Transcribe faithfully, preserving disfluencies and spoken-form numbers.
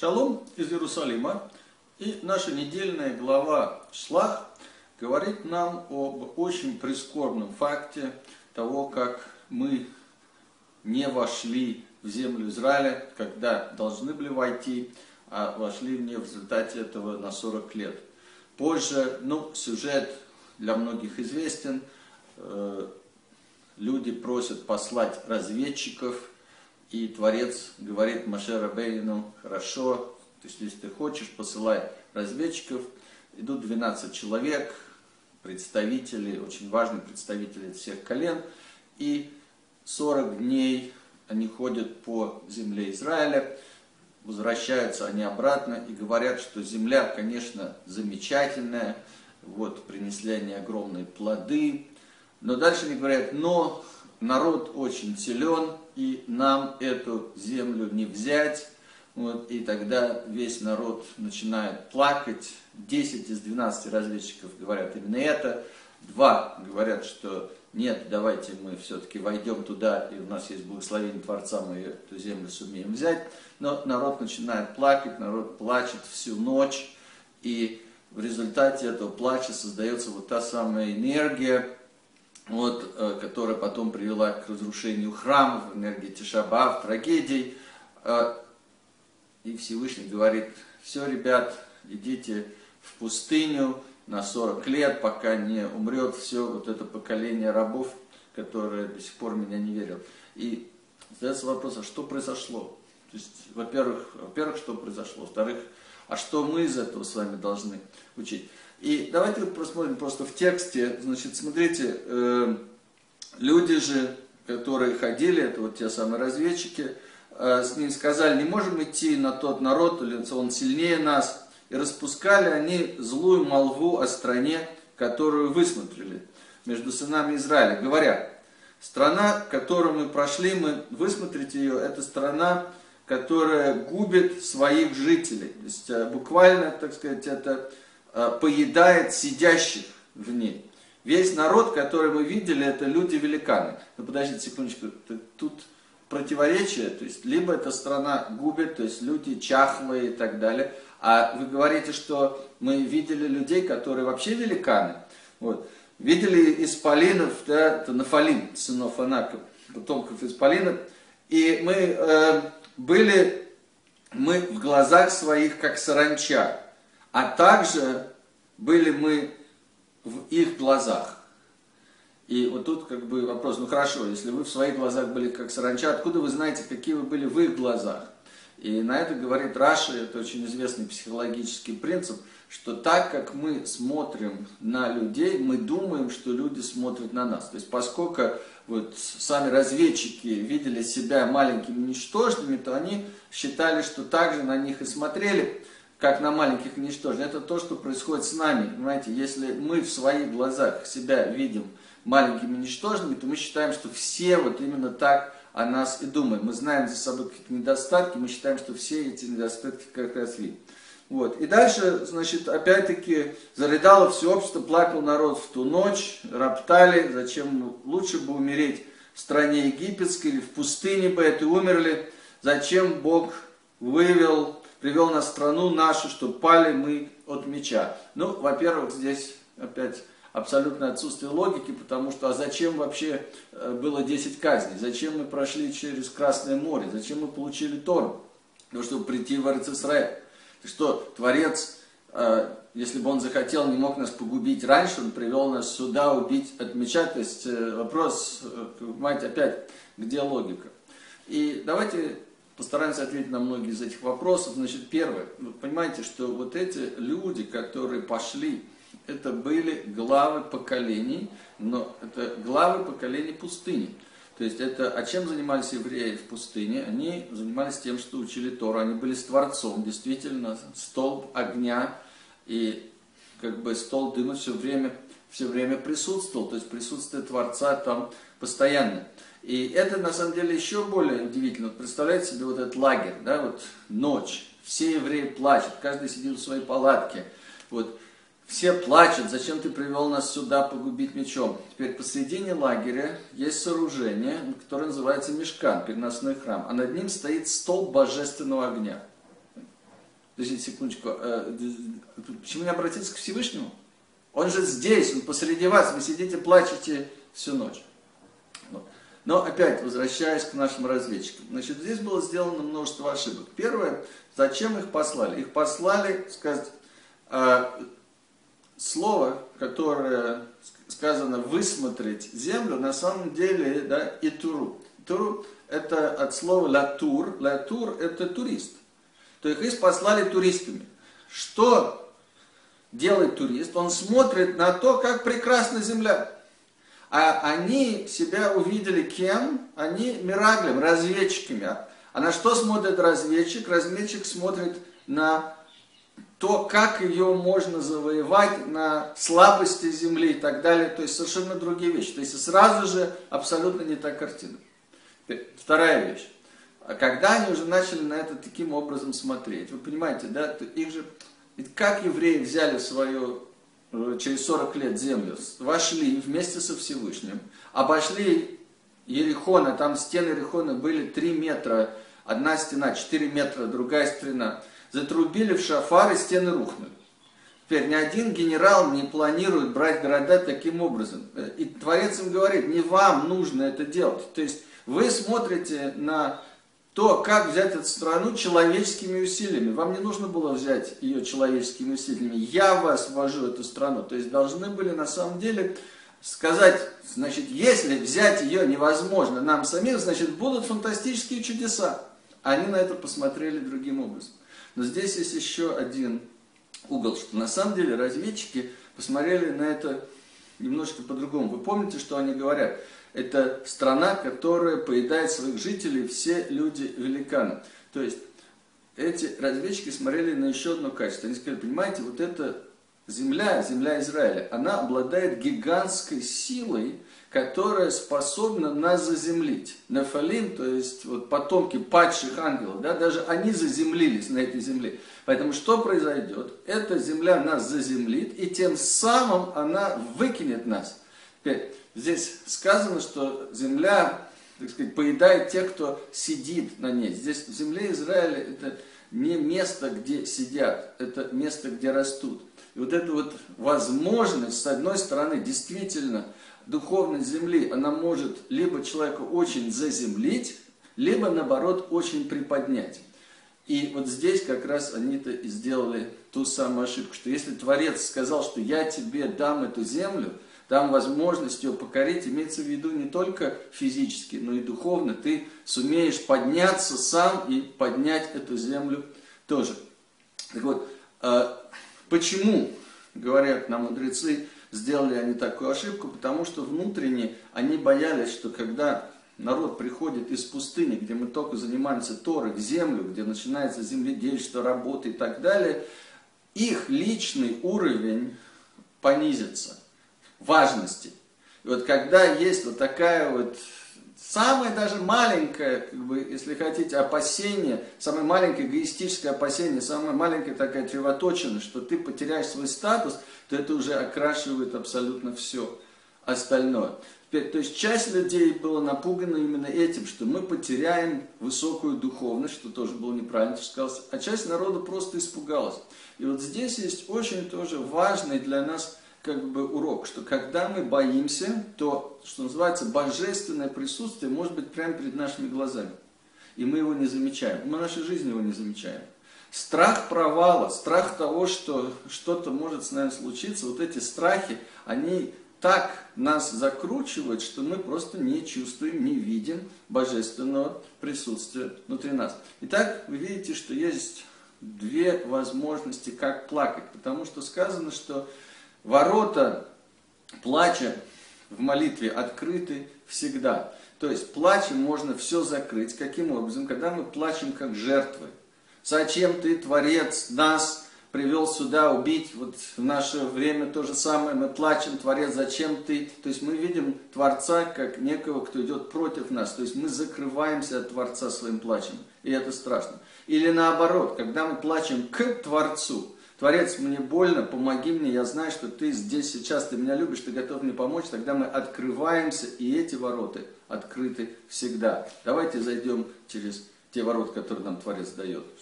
Шалом из Иерусалима. И наша недельная глава Шлах говорит нам об очень прискорбном факте того, как мы не вошли в землю Израиля, когда должны были войти, а вошли в нее в результате этого на сорок лет. Позже, ну, сюжет для многих известен. Люди просят послать разведчиков, и Творец говорит Моше Рабейну: хорошо, то есть если ты хочешь, посылай разведчиков. Идут двенадцать человек, представители, очень важные представители всех колен, и сорок дней они ходят по земле Израиля, возвращаются они обратно и говорят, что земля, конечно, замечательная, вот, принесли они огромные плоды, но дальше они говорят: но народ очень силен, и нам эту землю не взять. Вот, и тогда весь народ начинает плакать. десять из двенадцати разведчиков говорят именно это. Два говорят, что нет, давайте мы все-таки войдем туда, и у нас есть благословение Творца, мы эту землю сумеем взять. Но народ начинает плакать, народ плачет всю ночь, и в результате этого плача создается вот та самая энергия, вот, которая потом привела к разрушению храмов, энергии Тиша б'Ав, трагедий. И Всевышний говорит: все, ребят, идите в пустыню на сорок лет, пока не умрет все вот это поколение рабов, которое до сих пор в меня не верил. И задается вопрос: а что произошло? То есть, во-первых, во-первых, что произошло? Во-вторых, а что мы из этого с вами должны учить? И давайте посмотрим просто в тексте. Значит, смотрите, э, люди же, которые ходили, это вот те самые разведчики, э, с ним сказали: не можем идти на тот народ, или он сильнее нас. И распускали они злую молву о стране, которую высмотрели между сынами Израиля, говоря: страна, которую мы прошли, мы высмотрите ее, это страна, которая губит своих жителей. То есть буквально, так сказать, это поедает сидящих в ней. Весь народ, который мы видели, это люди-великаны. Но подождите секундочку, тут противоречие, то есть либо эта страна губит, то есть люди чахлые и так далее, а вы говорите, что мы видели людей, которые вообще великаны. Вот. Видели исполинов, да, это Нафалим, сынов Анака, потомков исполинов, и мы э, были мы в глазах своих как саранча, а также были мы в их глазах. И вот тут как бы вопрос: ну хорошо, если вы в своих глазах были как саранча, откуда вы знаете, какие вы были в их глазах? И на это говорит Раши, это очень известный психологический принцип, что так как мы смотрим на людей, мы думаем, что люди смотрят на нас. То есть поскольку вот сами разведчики видели себя маленькими, ничтожными, то они считали, что также на них и смотрели, как на маленьких и ничтожных. Это то, что происходит с нами. Понимаете, если мы в своих глазах себя видим маленькими и ничтожными, то мы считаем, что все вот именно так о нас и думаем. Мы знаем за собой какие-то недостатки, мы считаем, что все эти недостатки как раз видим. Вот. И дальше, значит, опять-таки, зарыдало все общество, плакал народ в ту ночь, роптали: зачем лучше бы умереть в стране египетской или в пустыне бы это умерли, зачем Бог вывел, привел нас в страну нашу, что пали мы от меча. Ну, во-первых, здесь опять абсолютное отсутствие логики, потому что а зачем вообще было десять казней? Зачем мы прошли через Красное море? Зачем мы получили Тору? Для того, чтобы прийти в Эрец-Исраэль. Что Творец, если бы он захотел, не мог нас погубить раньше, он привел нас сюда убить от меча. То есть вопрос, понимаете, опять, где логика? И давайте постараемся ответить на многие из этих вопросов. Значит, первое, вы понимаете, что вот эти люди, которые пошли, это были главы поколений, но это главы поколений пустыни. То есть это, а чем занимались евреи в пустыне? Они занимались тем, что учили Тору, они были с Творцом, действительно, столб огня и как бы столб дыма все время, все время присутствовал, то есть присутствие Творца там постоянно. И это на самом деле еще более удивительно. Вот представляете себе вот этот лагерь, да, вот ночь, все евреи плачут, каждый сидит в своей палатке, вот. Все плачут: зачем ты привел нас сюда погубить мечом? Теперь посредине лагеря есть сооружение, которое называется Мишкан, переносной храм, а над ним стоит столб божественного огня. Подождите секундочку. Почему не обратиться к Всевышнему? Он же здесь, он посреди вас. Вы сидите, плачете всю ночь. Вот. Но опять, возвращаясь к нашим разведчикам. Значит, здесь было сделано множество ошибок. Первое, зачем их послали? Их послали, сказать, слово, которое сказано «высмотреть землю», на самом деле, да, итуру. Итуру – это от слова латур. Латур – это турист. То есть их послали туристами. Что делает турист? Он смотрит на то, как прекрасна земля. А они себя увидели кем? Они мираглем, разведчиками. А на что смотрит разведчик? Разведчик смотрит на то, как ее можно завоевать, на слабости земли и так далее. То есть совершенно другие вещи. То есть сразу же абсолютно не та картина. Вторая вещь. А когда они уже начали на это таким образом смотреть, вы понимаете, да, их же, как евреи взяли свою через сорок лет землю, вошли вместе со Всевышним, обошли Иерихон, а там стены Иерихона были три метра, одна стена четыре метра, другая стена, затрубили в шафар и стены рухнули. Теперь ни один генерал не планирует брать города таким образом. И Творец им говорит, не вам нужно это делать. То есть вы смотрите на то, как взять эту страну человеческими усилиями. Вам не нужно было взять ее человеческими усилиями. Я вас ввожу эту страну. То есть должны были на самом деле сказать, значит, если взять ее невозможно нам самим, значит, будут фантастические чудеса. Они на это посмотрели другим образом. Но здесь есть еще один угол, что на самом деле разведчики посмотрели на это немножко по-другому. Вы помните, что они говорят? Это страна, которая поедает своих жителей, все люди-великаны. То есть эти разведчики смотрели на еще одно качество. Они сказали, понимаете, вот эта земля, земля Израиля, она обладает гигантской силой, которая способна нас заземлить. Нефалим, то есть вот потомки падших ангелов, да, даже они заземлились на этой земле. Поэтому что произойдет? Эта земля нас заземлит, и тем самым она выкинет нас. Теперь, здесь сказано, что земля, так сказать, поедает тех, кто сидит на ней. Здесь в земле Израиля это не место, где сидят, это место, где растут. И вот эта вот возможность, с одной стороны, действительно, духовность земли, она может либо человека очень заземлить, либо, наоборот, очень приподнять. И вот здесь как раз они-то и сделали ту самую ошибку, что если Творец сказал, что я тебе дам эту землю, дам возможность ее покорить, имеется в виду не только физически, но и духовно, ты сумеешь подняться сам и поднять эту землю тоже. Так вот, почему, говорят нам мудрецы, сделали они такую ошибку? Потому что внутренне они боялись, что когда народ приходит из пустыни, где мы только занимаемся Торой, в землю, где начинается земледельство, работа и так далее, их личный уровень понизится, важности. И вот когда есть вот такая вот самое даже маленькое, как бы, если хотите, опасение, самое маленькое эгоистическое опасение, самая маленькая такая чревоточина, что ты потеряешь свой статус, то это уже окрашивает абсолютно все остальное. Теперь, то есть часть людей была напугана именно этим, что мы потеряем высокую духовность, что тоже было неправильно, что сказалось, а часть народа просто испугалась. И вот здесь есть очень тоже важный для нас как бы урок, что когда мы боимся, то, что называется, божественное присутствие может быть прямо перед нашими глазами. И мы его не замечаем. Мы в нашей жизни его не замечаем. Страх провала, страх того, что что-то может с нами случиться, вот эти страхи, они так нас закручивают, что мы просто не чувствуем, не видим божественного присутствия внутри нас. Итак, вы видите, что есть две возможности, как плакать. Потому что сказано, что ворота плача в молитве открыты всегда. То есть плачем можно все закрыть. Каким образом? Когда мы плачем как жертвы. Зачем ты, Творец, нас привел сюда убить? Вот в наше время то же самое. Мы плачем, Творец, зачем ты? То есть мы видим Творца как некого, кто идет против нас. То есть мы закрываемся от Творца своим плачем. И это страшно. Или наоборот, когда мы плачем к Творцу. Творец, мне больно, помоги мне, я знаю, что ты здесь сейчас, ты меня любишь, ты готов мне помочь. Тогда мы открываемся, и эти ворота открыты всегда. Давайте зайдем через те ворота, которые нам Творец дает.